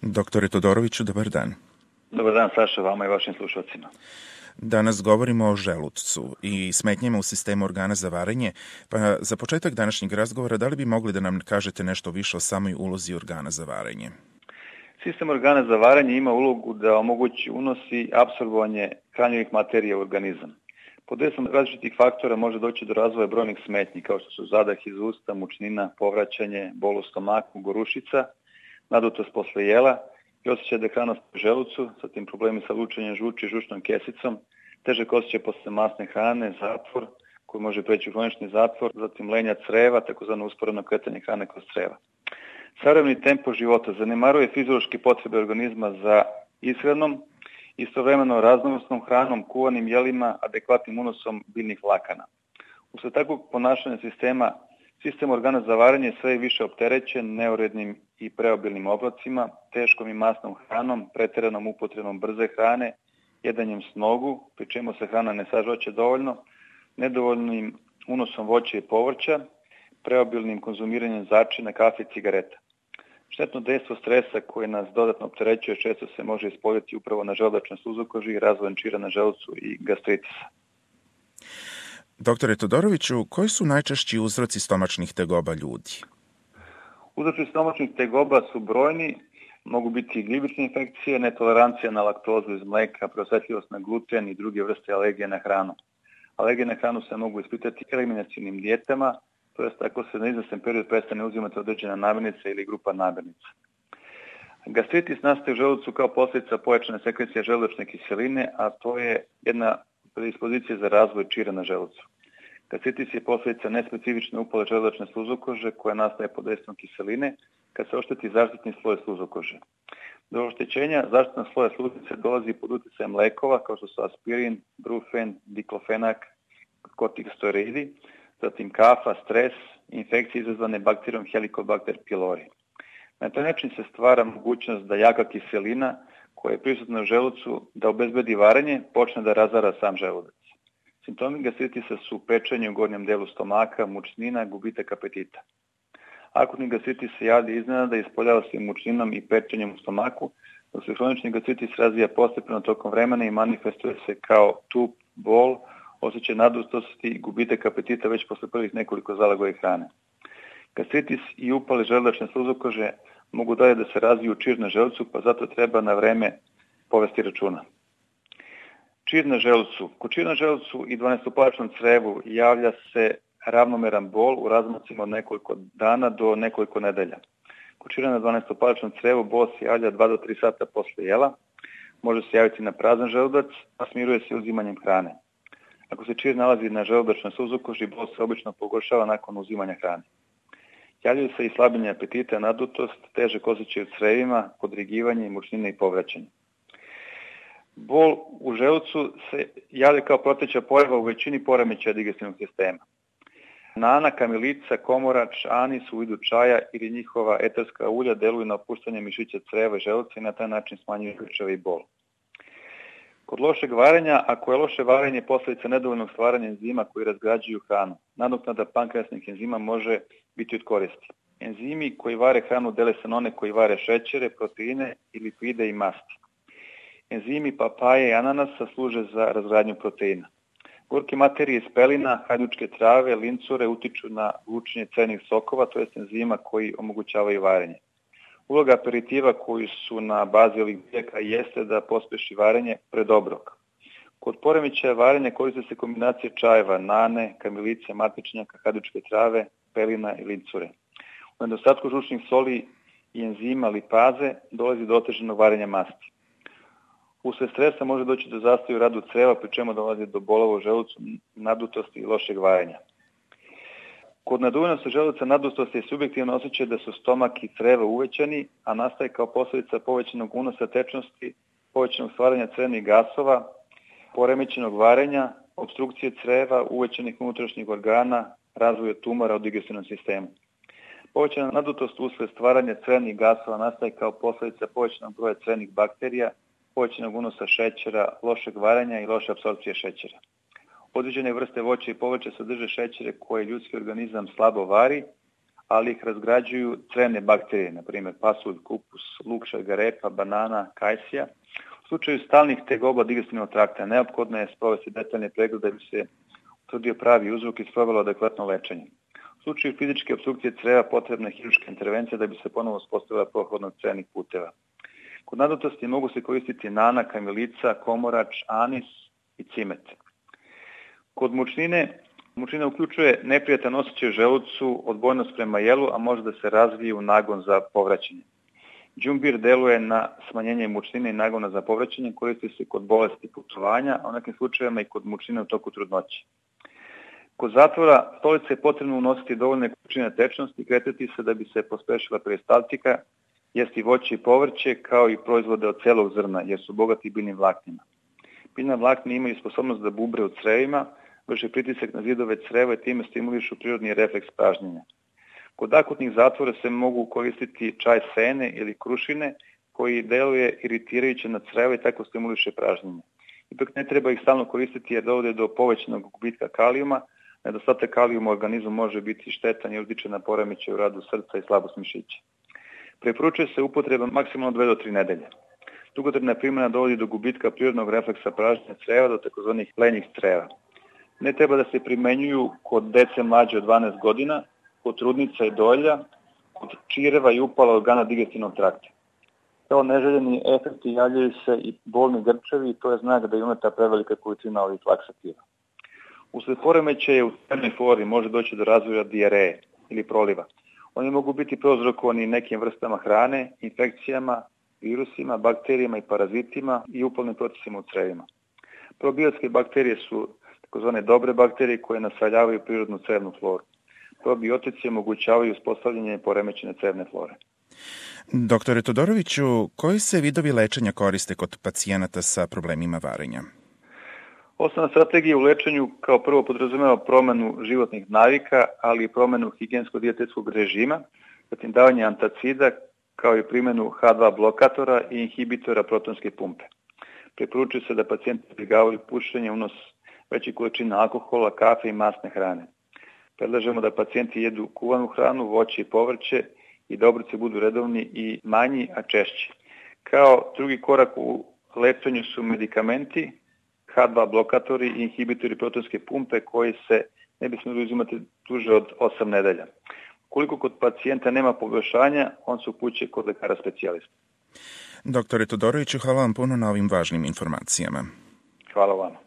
Doktore Todoroviću, dobar dan. Dobar dan, Saša, vama i vašim slušalcima. Danas govorimo o želucu i smetnjama u sistemu organa za varenje, pa za početak današnjeg razgovora da li bi mogli da nam kažete nešto više o samoj ulozi organa za varenje? Sistem organa za varenje ima ulogu da omogući unos i apsorbovanje hranjivih materija u organizam. Pod dejstvom različitih faktora može doći do razvoja brojnih smetnji, kao što su zadah iz usta, mučnina, povraćanje, bol u stomaku, gorušica, nadutost posle jela i osjećaj dehanost u želucu, zatim problemi sa lučenjem žuči i žučnom kesicom, težak osjećaj posle masne hrane, zatvor koji može preći u hronični zatvor, zatim lenja creva, takozvano usporeno kretanje hrane kroz creva. Savremeni tempo života zanemaruje fiziološke potrebe organizma za ishranom, istovremeno raznovrsnom hranom, kuvanim jelima, adekvatnim unosom biljnih vlakana. Usled takvog ponašanja sistem organa za varenje sve je više opterećen neurednim i preobilnim obrocima, teškom i masnom hranom, pretjeranom upotrebom brze hrane, jedanjem s nogu, pri čemu se hrana ne sažvaće dovoljno, nedovoljnim unosom voća i povrća, preobilnim konzumiranjem začina, kafe i cigareta. Štetno dejstvo stresa koje nas dodatno opterećuje često se može ispoljiti upravo na želudačne sluzokoži, razvojem čira na želucu i gastritisa. Doktore Todoroviću, koji su najčešći uzroci stomačnih tegoba ljudi? Uzroci stomačnih tegoba su brojni, mogu biti glivične infekcije, netolerancija na laktozu iz mleka, preosetljivost na gluten i druge vrste alergije na hranu. Alergije na hranu se mogu ispitati eliminacionim dijetama, to jest ako se na izvestan period prestane uzimati određena namirnica ili grupa namirnica. Gastritis nastaje u želucu kao posljedica pojačane sekrecije želučne kiseline, a to je jedna predispozicija za razvoj čira na želucu. Gastritis je posljedica nespecifične upale želučne sluzokože koja nastaje pod dejstvom kiseline kad se ošteti zaštitni sloj sluzokože. Do oštećenja zaštitnog sloja sluznice dolazi pod utjecajem lekova kao što su aspirin, brufen, diklofenak, kortikosteroidi, zatim kafa, stres i infekcije izazvane bakterijom Helicobacter pylori. Na taj način se stvara mogućnost da jaka kiselina koja je prisutna u želucu da obezbedi varenje počne da razara sam želudac. Simptomi gastritisa su pečenje u gornjem delu stomaka, mučnina, gubitak apetita. Akutni gastritis se javlja iznenada i ispoljava se mučninom i pečenjem u stomaku, dok se hronični gastritis razvija postepeno tokom vremena i manifestuje se kao tup, bol, osjećaj nadutosti i gubitak apetita već posle prvih nekoliko zalogaja hrane. Gastritis i upale želudačne sluzokože mogu dalje da se razviju čir na želucu, pa zato treba na vreme povesti računa. Čir na želucu. Kod čira na želucu i 12-palčnom crevu javlja se ravnomeran bol u razmacima od nekoliko dana do nekoliko nedelja. Kod čira na 12-palčnom crevu bol se javlja 2 do 3 sata posle jela, može se javiti na prazan želudac, a smiruje se uzimanjem hrane. Ako se čir nalazi na želudačnoj sluzokoži, bol se obično pogoršava nakon uzimanja hrane. Javljaju se i slabljenje apetita, nadutost, težak osjećaj u crevima, podrigivanje, mučnine i povraćanje. Bol u želucu se javlja kao proteća pojava u većini poremećaja digestivnog sistema. Nana, kamilica, komorač, anis u vidu čaja ili njihova eterska ulja deluju na opuštanje mišića creva i želuca i na taj način smanjuju krčeve i bol. Kod lošeg varenja, ako je loše varenje posljedica nedovoljnog stvaranja enzima koji razgrađuju hranu, nadoknada pankreasnih enzima može biti od koristi. Enzimi koji vare hranu dele se na one koji vare šećere, proteine, lipide i masti. Enzimi papaje i ananasa služe za razgradnju proteina. Gorke materije iz pelina, hajdučke trave, lincure utiču na lučenje crvenih sokova, to jest enzima koji omogućavaju varenje. Uloga aperitiva koji su na bazi ovih biljaka jeste da pospeši varenje pred obrok. Kod poremećaja varenja koriste se kombinacije čajeva, nane, kamilice, matičnjaka, hajdučke trave, pelina i lincure. U nedostatku žučnih soli i enzima lipaze dolazi do otežanog varenja masti. Usled stresa može doći do zastoja u radu creva, pri čemu dolazi do bolova u želucu, nadutosti i lošeg varenja. Kod naduvanosti želuca nadutost je subjektivno osjećaj da su stomak i creva uvećani, a nastaje kao posljedica povećanog unosa tečnosti, povećanog stvaranja crevnih gasova, poremećenog varenja, obstrukcije creva, uvećanih unutrašnjih organa, razvoja tumora u digestivnom sistemu. Povećana nadutost usled stvaranja crevnih gasova nastaje kao posljedica povećanog broja crevnih bakterija, povećanog unosa šećera, lošeg varenja i loše apsorpcije šećera. Određene vrste voća i povrća sadrže šećere koje ljudski organizam slabo vari, ali ih razgrađuju crevne bakterije, na primjer pasulj, kupus, luk, šargarepa, banana, kajsija. U slučaju stalnih tegoba digestivnog trakta neophodno je sprovesti detaljne preglede da bi se utvrdio pravi uzrok i sprovelo adekvatno lečenje. U slučaju fizičke opstrukcije creva potrebna je hirurška intervencija da bi se ponovo uspostavila prohodnost crevnih puteva. Kod nadutosti mogu se koristiti nana, kamilica, komorač, anis i cimet. Kod mučnine, mučnina uključuje neprijatan osjećaj u želucu, odbojnost prema jelu, a može da se razvije u nagon za povraćanje. Đumbir deluje na smanjenje mučnine i nagona za povraćanje, koristi se kod bolesti putovanja, a u nekim slučajevima i kod mučnine u toku trudnoće. Kod zatvora stolice je potrebno unositi dovoljne količine tečnosti i kretati se da bi se pospešila peristaltika, jesti voće i povrće kao i proizvode od celog zrna jer su bogati biljnim vlaknima. Biljna vlakna imaju sposobnost da bubre u crevima, vrše pritisak na zidove creva i time stimulišu prirodni refleks pražnjenja. Kod akutnih zatvora se mogu koristiti čaj sene ili krušine koji deluje iritirajuće na creva i tako stimuliše pražnjenje. Ipak ne treba ih stalno koristiti jer dovode do povećanog gubitka kalijuma. Nedostatak kalijuma u organizmu može biti štetan i utiče na poremećaj u radu srca i slabost mišića. Preporučuje se upotreba maksimalno 2 do 3 nedelje. Dugotrajna primjena dovodi do gubitka prirodnog refleksa pražnjenja creva do tzv. Lenjih creva. Ne treba da se primenjuju kod dece mlađe od 12 godina, kod trudnica i dojilja, kod čireva i upala organa digestivnog trakta. Kao neželjeni efekti javljaju se i bolni grčevi i to je znak da je uneta prevelika količina ovih laksativa. Usled poremećaja u crevnoj flori može doći do razvoja dijareje ili proliva. Oni mogu biti prouzrokovani nekim vrstama hrane, infekcijama, virusima, bakterijama i parazitima i upalnim procesima u crevima. Probiotske bakterije su tzv. Dobre bakterije koje naseljavaju prirodnu crevnu floru. Probiotici omogućavaju uspostavljanje poremećene crevne flore. Doktore Todoroviću, koji se vidovi lečenja koriste kod pacijenata sa problemima varenja? Osnovna strategija u lečenju kao prvo podrazumeva promenu životnih navika, ali i promenu higijensko-dijetetskog režima, zatim davanje antacida kao i primjenu H2 blokatora i inhibitora protonske pumpe. Preporučuje se da pacijenti izbjegavaju pušenje, unos većih količina alkohola, kafe i masne hrane. Predlažemo da pacijenti jedu kuvanu hranu, voće i povrće i da obroci budu redovni i manji, a češći. Kao drugi korak u lečenju su medikamenti, H2 blokatori i inhibitori protonske pumpe koji se ne bi smjeli uzimati duže od 8 nedelja. Koliko kod pacijenta nema poboljšanja, on se upućuje kod lekara specijalista. Doktore Todoroviću, hvala vam puno na ovim važnim informacijama. Hvala vam.